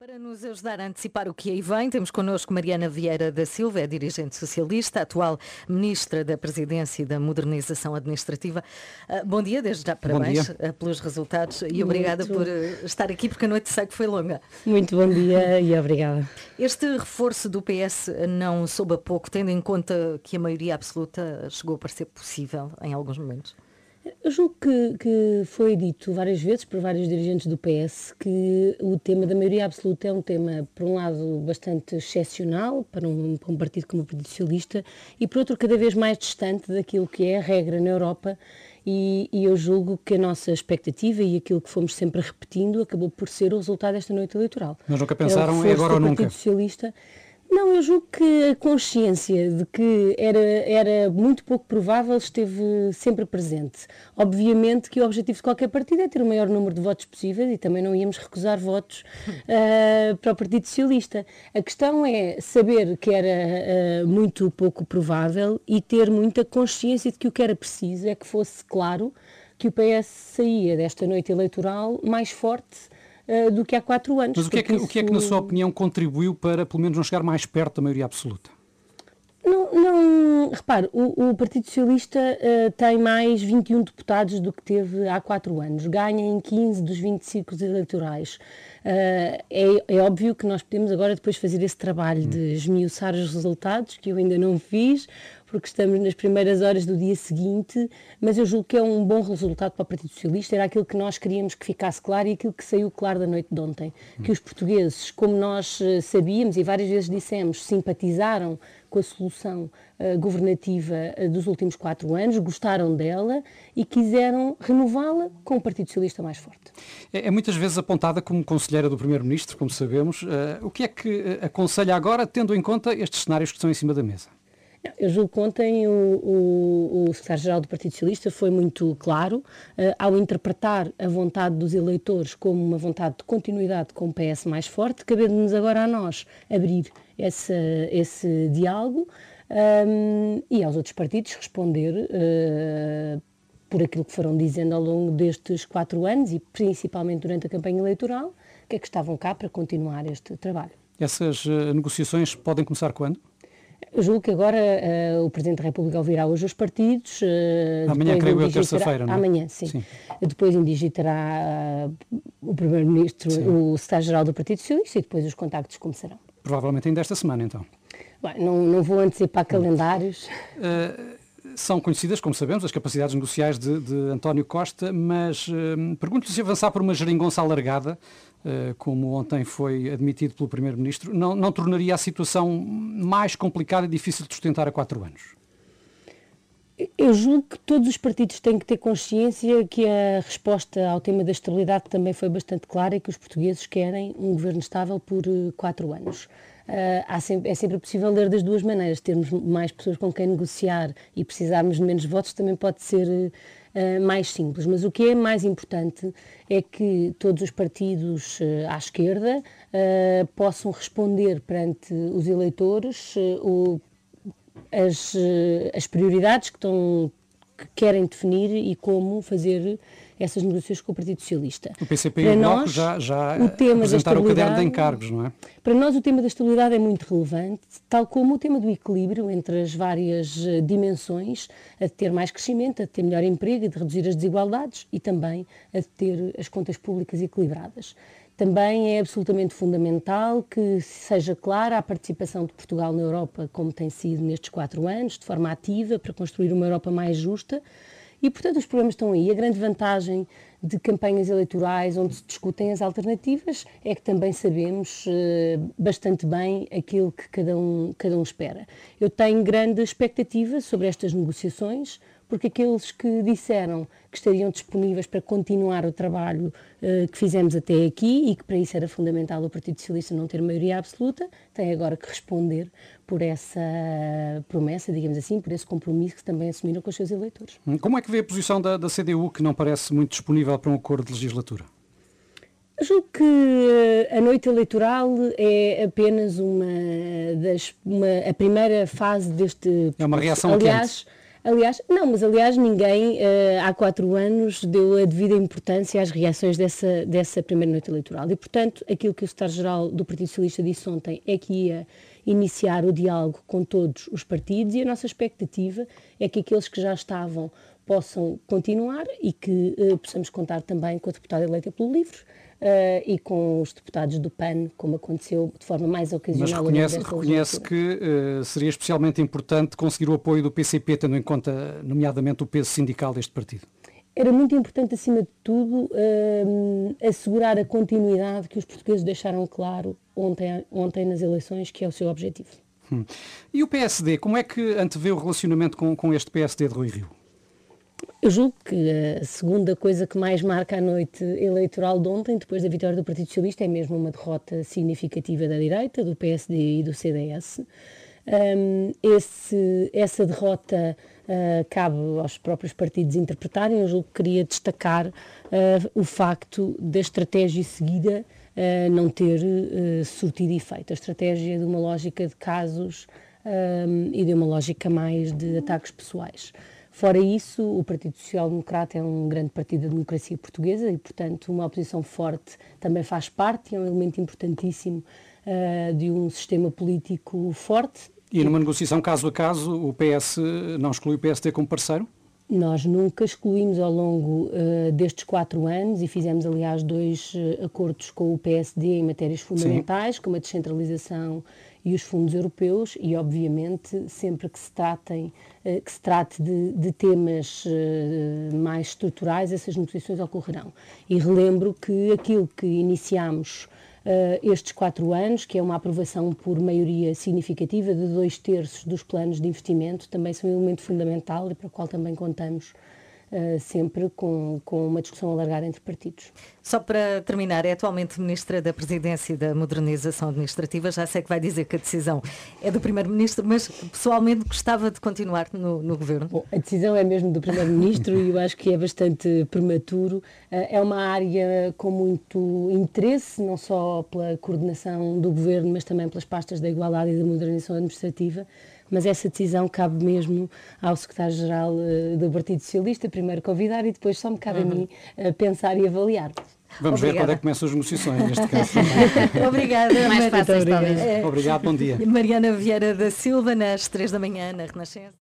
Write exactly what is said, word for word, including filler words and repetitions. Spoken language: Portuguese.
Para nos ajudar a antecipar o que aí vem, temos connosco Mariana Vieira da Silva, é dirigente socialista, atual Ministra da Presidência e da Modernização Administrativa. Uh, bom dia, desde já parabéns uh, pelos resultados e Muito. obrigada por uh, estar aqui, porque a noite sei que foi longa. Muito bom dia e obrigada. Este reforço do P S não soube a pouco, tendo em conta que a maioria absoluta chegou a parecer possível em alguns momentos. Eu julgo que, que foi dito várias vezes por vários dirigentes do P S que o tema da maioria absoluta é um tema, por um lado, bastante excepcional para um, para um partido como o Partido Socialista e, por outro, cada vez mais distante daquilo que é a regra na Europa e, e eu julgo que a nossa expectativa e aquilo que fomos sempre repetindo acabou por ser o resultado desta noite eleitoral. Mas nunca pensaram é agora ou nunca? Partido Socialista. Não, eu julgo que a consciência de que era, era muito pouco provável esteve sempre presente. Obviamente que o objetivo de qualquer partido é ter o maior número de votos possíveis e também não íamos recusar votos uh, para o Partido Socialista. A questão é saber que era uh, muito pouco provável e ter muita consciência de que o que era preciso é que fosse claro que o P S saía desta noite eleitoral mais forte do que há quatro anos. Mas o que, é que, isso... o que é que, na sua opinião, contribuiu para, pelo menos, não chegar mais perto da maioria absoluta? Não, não repare, o, o Partido Socialista uh, tem mais vinte e um deputados do que teve há quatro anos. Ganha em quinze dos vinte ciclos eleitorais. Uh, é, é óbvio que nós podemos agora depois fazer esse trabalho de esmiuçar os resultados, que eu ainda não fiz, porque estamos nas primeiras horas do dia seguinte, mas eu julgo que é um bom resultado para o Partido Socialista, era aquilo que nós queríamos que ficasse claro e aquilo que saiu claro da noite de ontem, que os portugueses, como nós sabíamos e várias vezes dissemos, simpatizaram com a solução uh, governativa uh, dos últimos quatro anos, gostaram dela e quiseram renová-la com o Partido Socialista mais forte. É, é muitas vezes apontada como conselheira do Primeiro-Ministro, como sabemos. Uh, o que é que uh, aconselha agora, tendo em conta estes cenários que estão em cima da mesa? Eu julgo que ontem o, o, o secretário-geral do Partido Socialista foi muito claro uh, ao interpretar a vontade dos eleitores como uma vontade de continuidade com o P S mais forte, cabendo-nos agora a nós abrir esse, esse diálogo um, e aos outros partidos responder uh, por aquilo que foram dizendo ao longo destes quatro anos e principalmente durante a campanha eleitoral, que é que estavam cá para continuar este trabalho. Essas uh, negociações podem começar quando? Eu julgo que agora uh, o Presidente da República ouvirá hoje os partidos. Uh, amanhã, creio eu, terça-feira, não é? Amanhã, sim. sim. Depois indigitará uh, o Primeiro-Ministro, o Secretário-Geral do Partido Socialista e depois os contactos começarão. Provavelmente ainda esta semana, então. Bem, não, não vou antecipar calendários. Uh, são conhecidas, como sabemos, as capacidades negociais de, de António Costa, mas uh, pergunto-lhe se avançar por uma geringonça alargada, Uh, como ontem foi admitido pelo Primeiro-Ministro, não, não tornaria a situação mais complicada e difícil de sustentar a quatro anos? Eu julgo que todos os partidos têm que ter consciência que a resposta ao tema da estabilidade também foi bastante clara e que os portugueses querem um governo estável por uh, quatro anos. Uh, há sempre, é sempre possível ler das duas maneiras, termos mais pessoas com quem negociar e precisarmos de menos votos também pode ser uh, mais simples, mas o que é mais importante é que todos os partidos uh, à esquerda uh, possam responder perante os eleitores uh, o, as, uh, as prioridades que, estão, que querem definir e como fazer essas negociações com o Partido Socialista. O P C P e o Bloco já, já o tema apresentaram o caderno de encargos, não é? Para nós o tema da estabilidade é muito relevante, tal como o tema do equilíbrio entre as várias dimensões, a de ter mais crescimento, a de ter melhor emprego, a de reduzir as desigualdades e também a de ter as contas públicas equilibradas. Também é absolutamente fundamental que seja clara a participação de Portugal na Europa, como tem sido nestes quatro anos, de forma ativa, para construir uma Europa mais justa. E, portanto, os problemas estão aí. A grande vantagem de campanhas eleitorais onde se discutem as alternativas é que também sabemos uh, bastante bem aquilo que cada um, cada um espera. Eu tenho grande expectativa sobre estas negociações, porque aqueles que disseram que estariam disponíveis para continuar o trabalho uh, que fizemos até aqui e que para isso era fundamental o Partido Socialista não ter maioria absoluta, têm agora que responder por essa promessa, digamos assim, por esse compromisso que também assumiram com os seus eleitores. Como é que vê a posição da, da C D U, que não parece muito disponível para um acordo de legislatura? Eu julgo que a noite eleitoral é apenas uma das, uma, a primeira fase deste... É uma reação aliás, quente. Aliás, não, mas aliás ninguém uh, há quatro anos deu a devida importância às reações dessa, dessa primeira noite eleitoral. E, portanto, aquilo que o secretário-geral do Partido Socialista disse ontem é que ia iniciar o diálogo com todos os partidos e a nossa expectativa é que aqueles que já estavam possam continuar e que uh, possamos contar também com a deputada eleita pelo LIVRE uh, e com os deputados do P A N, como aconteceu de forma mais ocasional. Mas reconhece, reconhece que uh, seria especialmente importante conseguir o apoio do P C P, tendo em conta, nomeadamente, o peso sindical deste partido? Era muito importante, acima de tudo, uh, assegurar a continuidade que os portugueses deixaram claro ontem, ontem nas eleições, que é o seu objetivo. Hum. E o P S D, como é que antevê o relacionamento com, com este P S D de Rui Rio? Eu julgo que a segunda coisa que mais marca a noite eleitoral de ontem, depois da vitória do Partido Socialista, é mesmo uma derrota significativa da direita, do P S D e do C D S. Um, esse, essa derrota uh, cabe aos próprios partidos interpretarem. Eu julgo que queria destacar uh, o facto da estratégia seguida uh, não ter uh, surtido efeito. A estratégia de uma lógica de casos um, e de uma lógica mais de ataques pessoais. Fora isso, o Partido Social Democrata é um grande partido da democracia portuguesa e, portanto, uma oposição forte também faz parte, é um elemento importantíssimo uh, de um sistema político forte. E numa negociação caso a caso, o P S não exclui o P S D como parceiro? Nós nunca excluímos ao longo uh, destes quatro anos e fizemos, aliás, dois uh, acordos com o P S D em matérias fundamentais, Sim. como a descentralização e os fundos europeus e, obviamente, sempre que se, tratem, uh, que se trate de, de temas uh, mais estruturais, essas negociações ocorrerão. E relembro que aquilo que iniciámos uh, estes quatro anos, que é uma aprovação por maioria significativa de dois terços dos planos de investimento, também são um elemento fundamental e para o qual também contamos Uh, sempre com, com uma discussão alargada entre partidos. Só para terminar, é atualmente Ministra da Presidência e da Modernização Administrativa. Já sei que vai dizer que a decisão é do Primeiro-Ministro, mas pessoalmente gostava de continuar no, no Governo. Bom, a decisão é mesmo do Primeiro-Ministro e eu acho que é bastante prematuro. Uh, é uma área com muito interesse, não só pela coordenação do Governo, mas também pelas pastas da Igualdade e da Modernização Administrativa. Mas essa decisão cabe mesmo ao secretário-geral uh, do Partido Socialista, primeiro convidar e depois só me cabe uhum. a mim uh, pensar e avaliar. Vamos Obrigada. ver quando é que começam as negociações, neste caso. Obrigada. Mais fácil, talvez. Obrigado, bom dia. Mariana Vieira da Silva, nas três da manhã, na Renascença.